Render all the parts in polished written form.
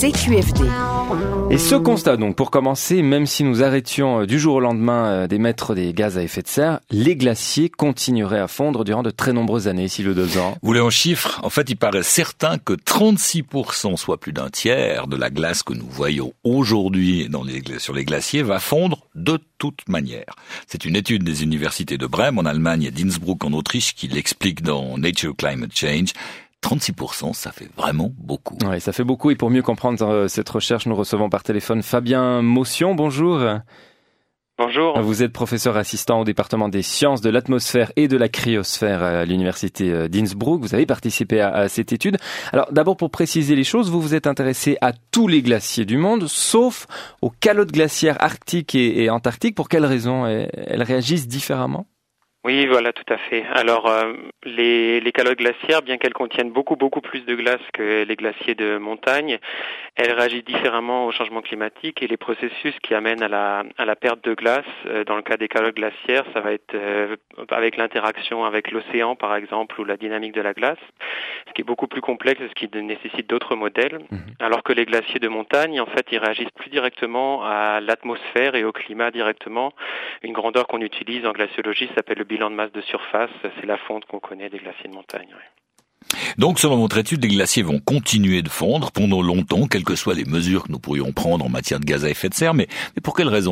CQFD. Et ce constat donc, pour commencer, même si nous arrêtions du jour au lendemain d'émettre des gaz à effet de serre, les glaciers continueraient à fondre durant de très nombreuses années, ici le 2 ans. Vous voulez en chiffres ? En fait, il paraît certain que 36%, soit plus d'un tiers de la glace que nous voyons aujourd'hui sur les glaciers, va fondre de toute manière. C'est une étude des universités de Brême en Allemagne et d'Innsbruck en Autriche qui l'explique dans Nature Climate Change. 36%, ça fait vraiment beaucoup. Oui, ça fait beaucoup. Et pour mieux comprendre cette recherche, nous recevons par téléphone Fabien Motion. Bonjour. Bonjour. Vous êtes professeur assistant au département des sciences de l'atmosphère et de la cryosphère à l'université d'Innsbruck. Vous avez participé à cette étude. Alors d'abord, pour préciser les choses, vous vous êtes intéressé à tous les glaciers du monde, sauf aux calottes glaciaires arctiques et antarctiques. Pour quelles raisons elles réagissent différemment ? Oui, voilà, tout à fait. Alors, les calottes glaciaires, bien qu'elles contiennent beaucoup plus de glace que les glaciers de montagne, elles réagissent différemment au changement climatique et les processus qui amènent à la perte de glace, dans le cas des calottes glaciaires, ça va être avec l'interaction avec l'océan, par exemple, ou la dynamique de la glace, ce qui est beaucoup plus complexe et ce qui nécessite d'autres modèles, alors que les glaciers de montagne, en fait, ils réagissent plus directement à l'atmosphère et au climat directement. Une grandeur qu'on utilise en glaciologie s'appelle le bilan de masse de surface, c'est la fonte qu'on connaît des glaciers de montagne. Oui. Donc, selon votre étude, les glaciers vont continuer de fondre pendant longtemps, quelles que soient les mesures que nous pourrions prendre en matière de gaz à effet de serre, mais pour quelles raisons ?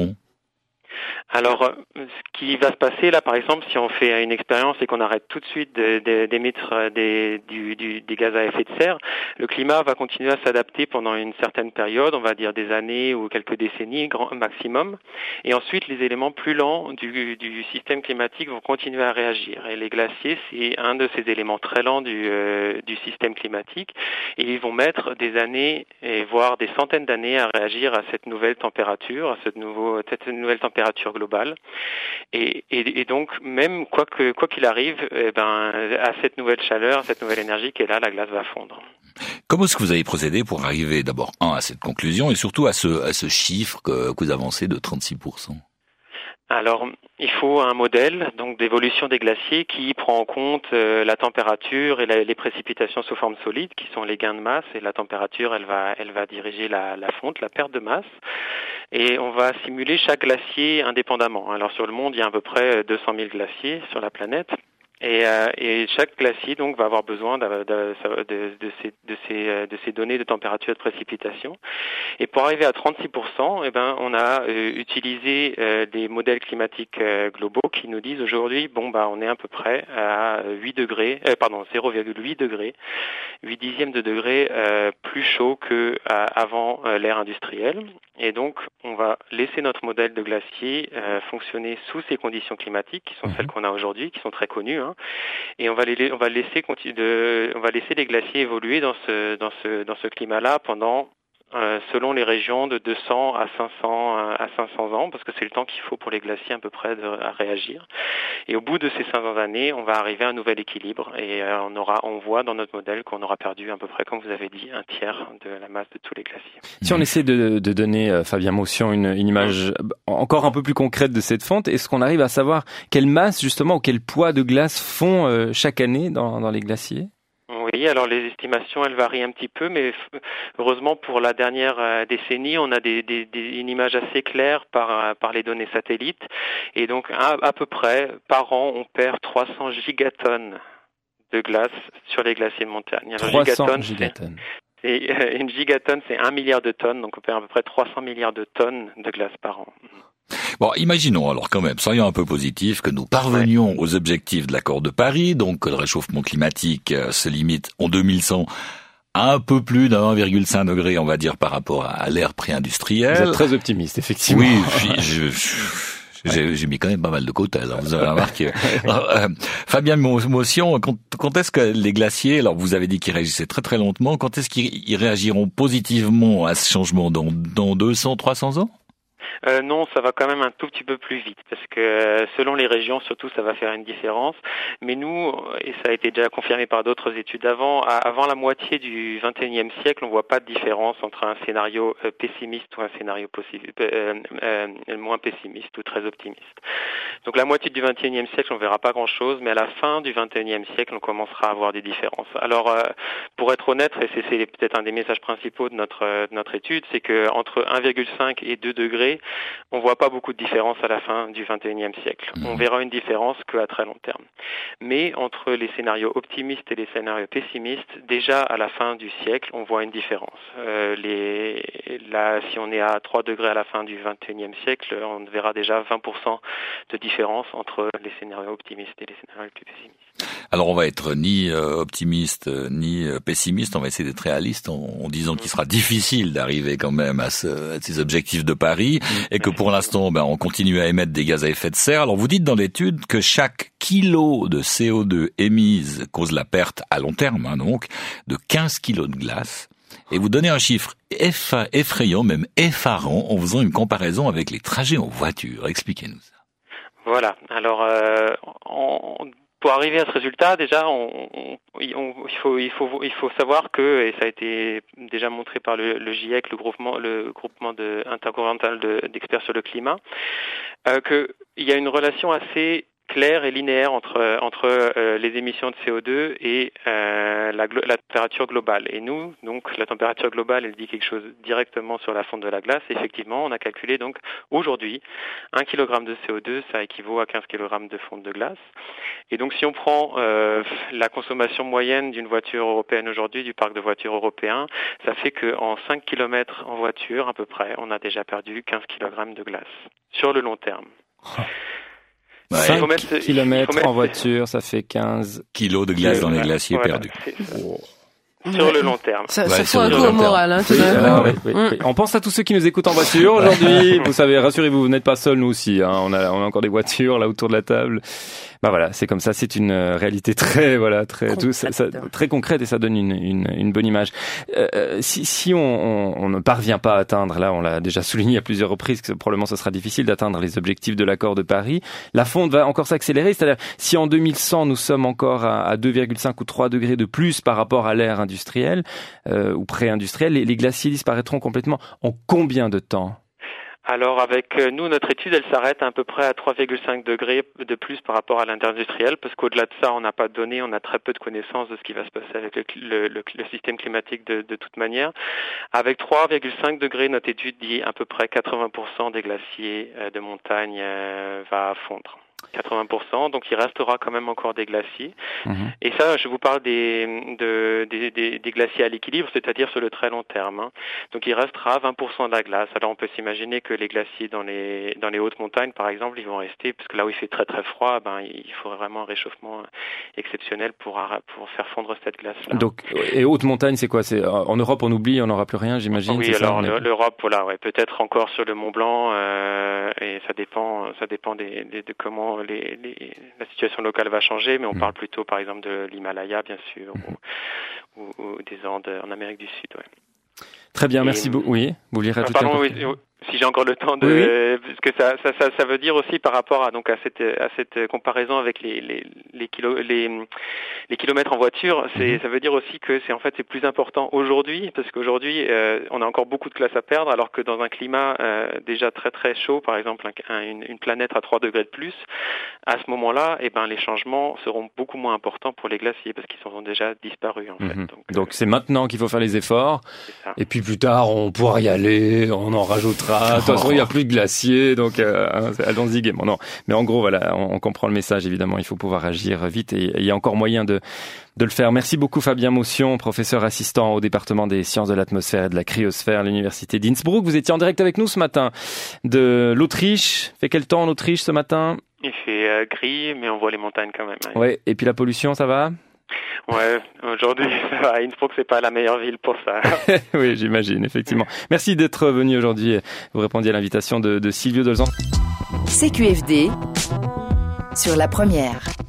Alors, ce qui va se passer là, par exemple, si on fait une expérience et qu'on arrête tout de suite d'émettre des gaz à effet de serre, le climat va continuer à s'adapter pendant une certaine période, on va dire des années ou quelques décennies grand maximum. Et ensuite, les éléments plus lents du système climatique vont continuer à réagir. Et les glaciers, c'est un de ces éléments très lents du système climatique. Et ils vont mettre des années, et voire des centaines d'années à réagir à cette nouvelle température, à cette nouvelle température globale. Et donc, même quoi qu'il arrive, à cette nouvelle chaleur, à cette nouvelle énergie qui est là, la glace va fondre. Comment est-ce que vous avez procédé pour arriver d'abord, à cette conclusion et surtout à ce chiffre que vous avancez de 36%? Alors, il faut un modèle donc d'évolution des glaciers qui prend en compte la température et les précipitations sous forme solide, qui sont les gains de masse, et la température, elle va diriger la fonte, la perte de masse. Et on va simuler chaque glacier indépendamment. Alors sur le monde, il y a à peu près 200 000 glaciers sur la planète. Et chaque glacier donc va avoir besoin de ces données de température et de précipitation. Et pour arriver à 36%, on a utilisé des modèles climatiques globaux qui nous disent aujourd'hui, on est à peu près à 0,8 degrés, 8 dixièmes de degré plus chaud que avant l'ère industrielle. Et donc, on va laisser notre modèle de glacier fonctionner sous ces conditions climatiques qui sont celles qu'on a aujourd'hui, qui sont très connues, et on va laisser les glaciers évoluer dans ce climat-là pendant selon les régions de 200 à 500 ans, parce que c'est le temps qu'il faut pour les glaciers à peu près à réagir. Et au bout de ces 500 années, on va arriver à un nouvel équilibre et on voit dans notre modèle qu'on aura perdu à peu près, comme vous avez dit, un tiers de la masse de tous les glaciers. Si on essaie de donner, Fabien Motion, une image encore un peu plus concrète de cette fonte, est-ce qu'on arrive à savoir quelle masse justement ou quel poids de glace fond chaque année dans les glaciers ? Oui, alors les estimations, elles varient un petit peu, mais heureusement pour la dernière décennie, on a une image assez claire par les données satellites. Et donc, à peu près, par an, on perd 300 gigatonnes de glace sur les glaciers de montagne. Alors, 300 gigatonnes. Une gigatonne, c'est 1 milliard de tonnes, donc on perd à peu près 300 milliards de tonnes de glace par an. Bon, imaginons alors quand même, soyons un peu positifs, que nous parvenions aux objectifs de l'accord de Paris, donc que le réchauffement climatique se limite en 2100 à un peu plus d'1,5 degré, on va dire, par rapport à l'ère pré-industrielle. Vous êtes très optimiste, effectivement. Oui, j'ai mis quand même pas mal de côté, alors vous avez remarqué. Fabien Motion, quand est-ce que les glaciers, alors vous avez dit qu'ils réagissaient très très lentement, quand est-ce qu'ils réagiront positivement à ce changement dans 200, 300 ans? Non, ça va quand même un tout petit peu plus vite parce que selon les régions, surtout, ça va faire une différence. Mais nous, et ça a été déjà confirmé par d'autres études avant la moitié du XXIe siècle, on voit pas de différence entre un scénario pessimiste ou un scénario moins pessimiste ou très optimiste. Donc la moitié du XXIe siècle, on verra pas grand-chose, mais à la fin du XXIe siècle, on commencera à avoir des différences. Alors, pour être honnête, et c'est peut-être un des messages principaux de notre étude, c'est que entre 1,5 et 2 degrés, on voit pas beaucoup de différence à la fin du XXIe siècle. On verra une différence qu'à très long terme. Mais entre les scénarios optimistes et les scénarios pessimistes, déjà à la fin du siècle, on voit une différence. Là, si on est à 3 degrés à la fin du XXIe siècle, on verra déjà 20% de différence entre les scénarios optimistes et les scénarios plus pessimistes. Alors on va être ni optimiste ni pessimiste, on va essayer d'être réaliste en disant qu'il sera difficile d'arriver quand même à ces objectifs de Paris et que pour l'instant on continue à émettre des gaz à effet de serre. Alors vous dites dans l'étude que chaque kilo de CO2 émise cause la perte à long terme donc de 15 kilos de glace. Et vous donnez un chiffre effrayant, même effarant, en faisant une comparaison avec les trajets en voiture. Expliquez-nous ça. Voilà. Alors, pour arriver à ce résultat, déjà, il faut savoir que, et ça a été déjà montré par le GIEC, le groupement intergouvernemental d'experts sur le climat, qu'il y a une relation assez claire et linéaire entre les émissions de CO2 et la température globale. Et nous, donc, la température globale, elle dit quelque chose directement sur la fonte de la glace. Et effectivement, on a calculé donc aujourd'hui 1 kg de CO2, ça équivaut à 15 kg de fonte de glace. Et donc, si on prend la consommation moyenne d'une voiture européenne aujourd'hui, du parc de voitures européen, ça fait qu'en 5 km en voiture, à peu près, on a déjà perdu 15 kg de glace sur le long terme. 5 km en voiture, ça fait 15 kilos de glace dans les glaciers perdus. Sur le long terme. Ça fout un coup au moral, tout d'un coup. Oui. On pense à tous ceux qui nous écoutent en voiture aujourd'hui. Vous savez, rassurez-vous, vous n'êtes pas seuls, nous aussi. On a encore des voitures là autour de la table. Bah voilà, c'est comme ça, c'est une réalité très très concrète et ça donne une bonne image. Si on ne parvient pas à atteindre, là on l'a déjà souligné à plusieurs reprises que probablement ce sera difficile d'atteindre les objectifs de l'accord de Paris, la fonte va encore s'accélérer, c'est-à-dire si en 2100 nous sommes encore à 2,5 ou 3 degrés de plus par rapport à l'ère industrielle ou pré-industrielle, les glaciers disparaîtront complètement en combien de temps ? Alors avec nous, notre étude, elle s'arrête à peu près à 3,5 degrés de plus par rapport à l'industriel, parce qu'au-delà de ça, on n'a pas de données, on a très peu de connaissances de ce qui va se passer avec le système climatique de toute manière. Avec 3,5 degrés, notre étude dit à peu près 80% des glaciers de montagne va fondre. 80%, donc il restera quand même encore des glaciers. Et ça, je vous parle des glaciers à l'équilibre, c'est-à-dire sur le très long terme. Donc il restera 20% de la glace. Alors on peut s'imaginer que les glaciers dans les hautes montagnes, par exemple, ils vont rester, parce que là où il fait très très froid, il faudrait vraiment un réchauffement exceptionnel pour faire fondre cette glace-là. Donc, et haute montagne, c'est quoi ? C'est en Europe, on oublie, on n'aura plus rien, j'imagine. Oui, alors l'Europe, voilà, ouais, peut-être encore sur le Mont Blanc, et ça dépend de comment la situation locale va changer, mais on parle plutôt par exemple de l'Himalaya bien sûr ou des Andes en Amérique du Sud. Ouais. Très bien, merci beaucoup. Oui, vous vouliez rajouter si j'ai encore le temps parce que ça veut dire aussi par rapport à cette comparaison avec les kilomètres en voiture, ça veut dire aussi que c'est plus important aujourd'hui, parce qu'aujourd'hui on a encore beaucoup de glace à perdre, alors que dans un climat déjà très très chaud, par exemple une planète à 3 degrés de plus, à ce moment-là, les changements seront beaucoup moins importants pour les glaciers parce qu'ils seront déjà disparus en fait. Donc c'est maintenant qu'il faut faire les efforts, et puis plus tard on pourra y aller, on en rajoutera. De toute façon, il n'y a plus de glaciers, donc allons-y gaiement. Non, mais en gros, voilà, on comprend le message. Évidemment, il faut pouvoir agir vite, et il y a encore moyen de le faire. Merci beaucoup, Fabien Motion, professeur assistant au département des sciences de l'atmosphère et de la cryosphère à l'université d'Innsbruck. Vous étiez en direct avec nous ce matin de l'Autriche. Fait quel temps en Autriche ce matin ? Il fait gris, mais on voit les montagnes quand même. Ouais. Et puis la pollution, ça va ? Ouais, aujourd'hui, ça va. Innsbruck, c'est pas la meilleure ville pour ça. Oui, j'imagine, effectivement. Merci d'être venu aujourd'hui. Vous répondiez à l'invitation de Silvio Dolzan. CQFD sur la première.